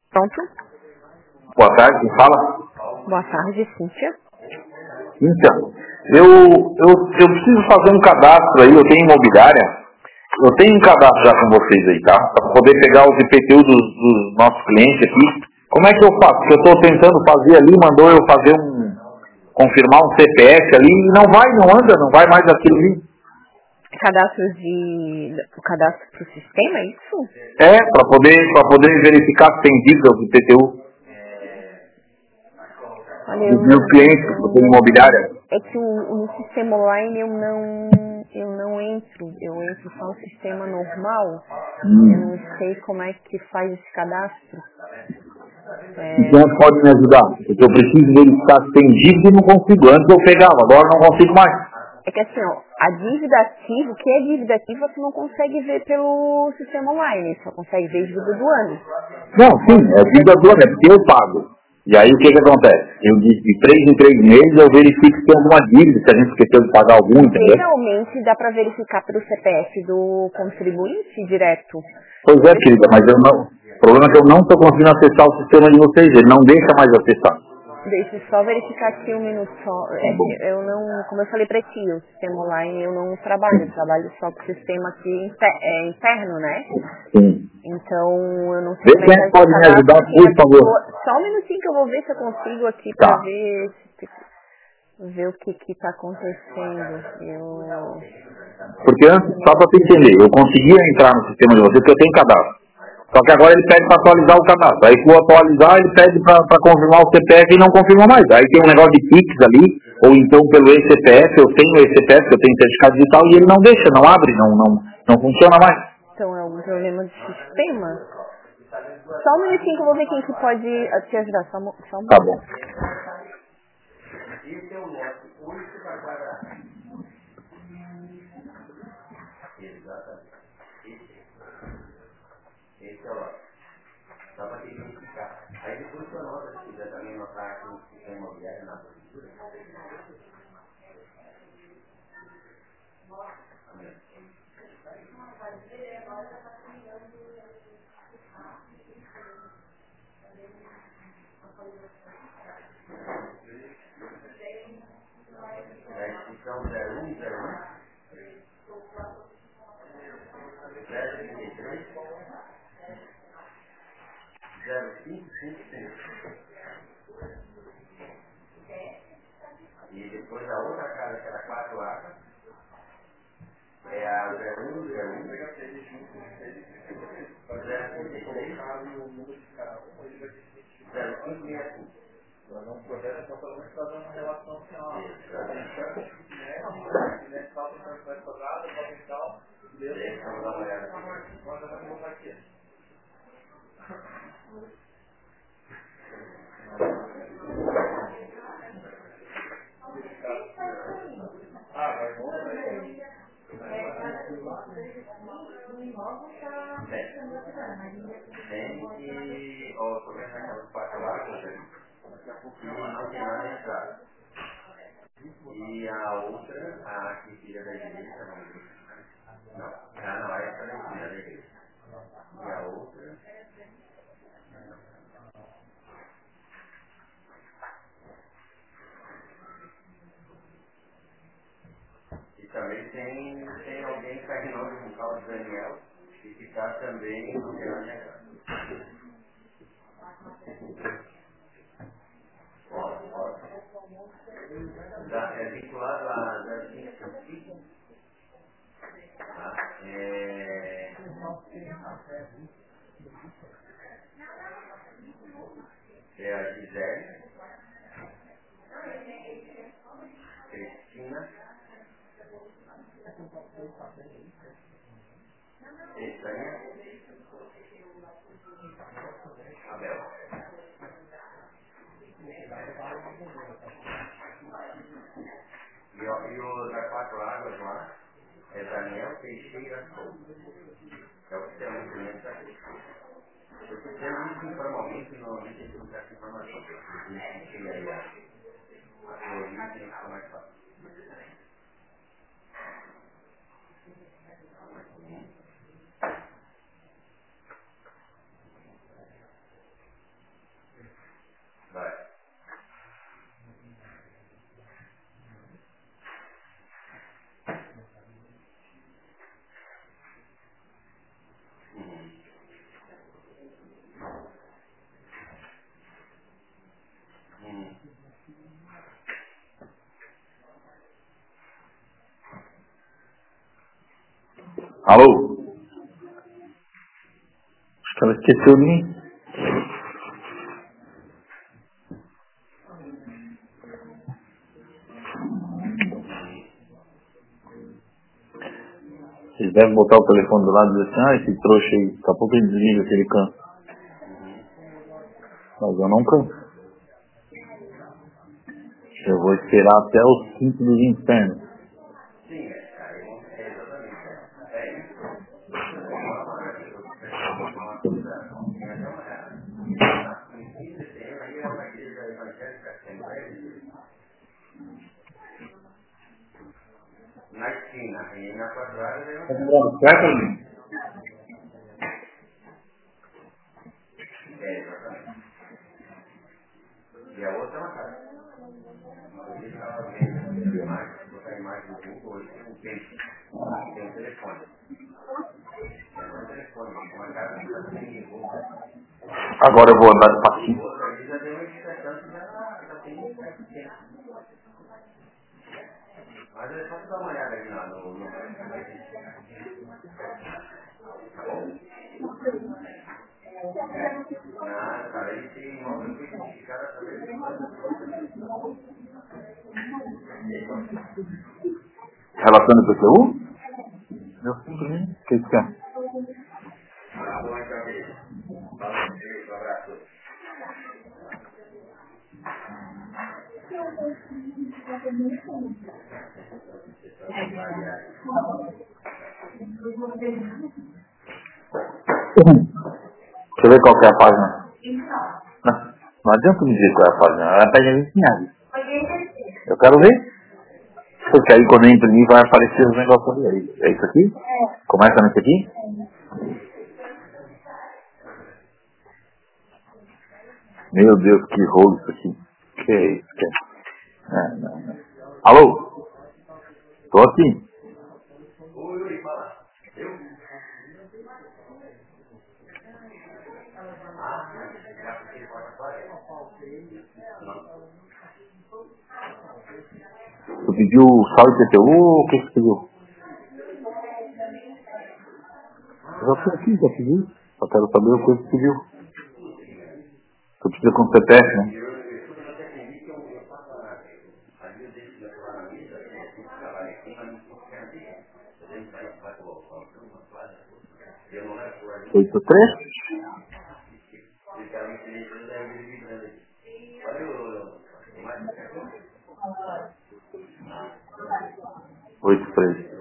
Pronto. Boa tarde, quem fala? Boa tarde, Cíntia. Então, eu preciso fazer um cadastro aí, eu tenho imobiliária, eu tenho um cadastro já com vocês aí, tá? Para poder pegar os IPTU dos nossos clientes aqui. Como é que eu faço? Porque eu estou tentando fazer ali, mandou eu fazer confirmar um CPF ali, e não anda, não vai mais aquilo ali. O cadastro pro sistema, é isso? É, para poder verificar se tem dívida do IPTU. Olha, Dos meus clientes, eu tenho imobiliária. É que no sistema online eu não entro, eu entro só no sistema normal. Eu não sei como é que faz esse cadastro. Então pode me ajudar, porque eu preciso verificar se tem dívida e não consigo. Antes eu pegava, agora não consigo mais. É que assim, ó, a dívida ativa, o que é dívida ativa você não consegue ver pelo sistema online, só consegue ver dívida do ano. Não, sim, é dívida do ano, é porque eu pago. E aí o que acontece? Eu de 3 em 3 meses eu verifico se tem alguma dívida, se a gente esqueceu de pagar algum, entendeu? Geralmente dá para verificar pelo CPF do contribuinte direto. Pois é, querida, mas eu não. O problema é que eu não estou conseguindo acessar o sistema de vocês, ele não deixa mais acessar. Deixa eu só verificar aqui um minuto só. É Bom. que eu não, como eu falei para ti, o sistema online eu não trabalho, eu trabalho só com o sistema aqui interno, né? Sim. Então eu não sei Vê como é quem que pode me ajudar, por favor. Só um minutinho que eu vou ver se eu consigo aqui Tá. para ver o que tá acontecendo. Porque antes, só para você entender, eu conseguia entrar no sistema de vocês porque eu tenho cadastro. Só que agora ele pede para atualizar o cadastro. Aí se eu atualizar, ele pede para confirmar o CPF e não confirma mais. Aí tem um negócio de Pix ali, ou então pelo eCPF, eu tenho o eCPF, eu tenho certificado digital, e ele não deixa, não abre, não funciona mais. Então é um problema de sistema. Só um minutinho que eu vou ver quem que pode te ajudar. Só um Tá bom. Alô? Acho que ela esqueceu de mim. Vocês devem botar o telefone do lado e dizer assim, esse trouxa aí, daqui a pouco ele desliga que ele cansa. Mas eu não canso. Eu vou esperar até os 5 dos infernos. Tá lembrando certo, Aline? Agora eu vou andar de passinho. Relatando o PTU? Eu simplesmente. O que você quer? Deixa eu ver qual que é a página. Não adianta me dizer qual é a página. É a página 20. Eu quero ver. Porque aí quando eu imprimir vai aparecer os negócios ali. É isso aqui? Começa nesse aqui? Meu Deus, que rolo isso aqui. Que é isso? Que é? Não. Alô? Tô aqui. Tu pediu sal e PTU ou o que você pediu? Eu já fui aqui, já pedi. Só quero saber o que você pediu. Tu precisa com CPF, né? Oito três? 83.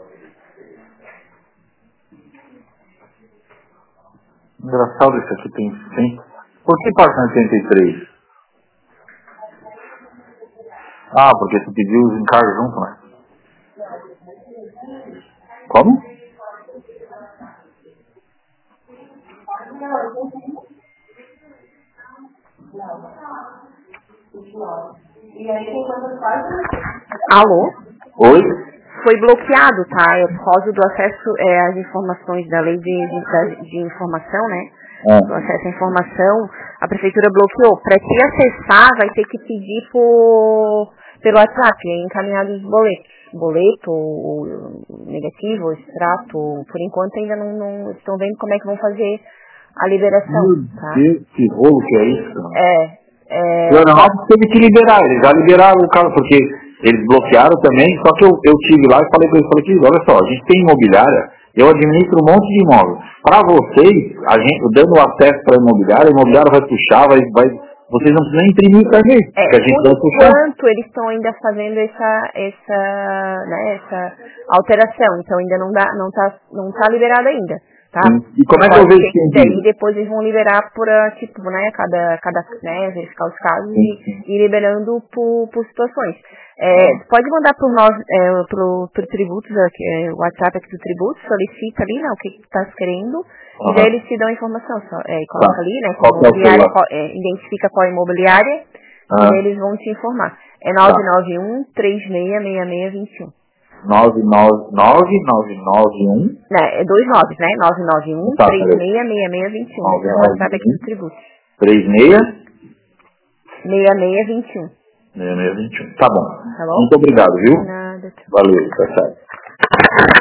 Engraçado isso aqui tem 100. Por que página 83? Ah, porque tu pediu os encargos junto, né? Como? Alô? Oi? Foi bloqueado, tá? É por causa do acesso às informações da lei de informação, né? Do acesso à informação, a prefeitura bloqueou. Para te acessar, vai ter que pedir pelo WhatsApp, encaminhado os boletos. Boleto, ou negativo, ou extrato. Por enquanto ainda não estão vendo como é que vão fazer a liberação, tá? Meu Deus, que rolo que é isso? É. O Leonardo teve que liberar, eles já liberaram o carro, porque eles bloquearam também, só que eu tive lá e falei com eles, olha só, a gente tem imobiliária, eu administro um monte de imóvel. Para vocês, dando acesso para a imobiliária vai puxar, vocês não precisam imprimir para gente, que a gente vai puxar. Enquanto eles estão ainda fazendo essa alteração, então ainda não tá liberado ainda. Tá? E como é que eu vejo que daí depois eles vão liberar por, verificar os casos e ir liberando por situações. Pode mandar por nós, pro Tributos, o WhatsApp aqui do Tributos, solicita ali, né, o que está querendo, e daí eles te dão a informação, coloca ali, né, identifica qual é a imobiliária, e daí eles vão te informar. É 991-366621. 991. É 2 9, né? 991 366621. É o WhatsApp aqui do Tributo. 6621. 6621. Tá bom. Tá bom? Muito obrigado, viu? Nada. Valeu, tá certo.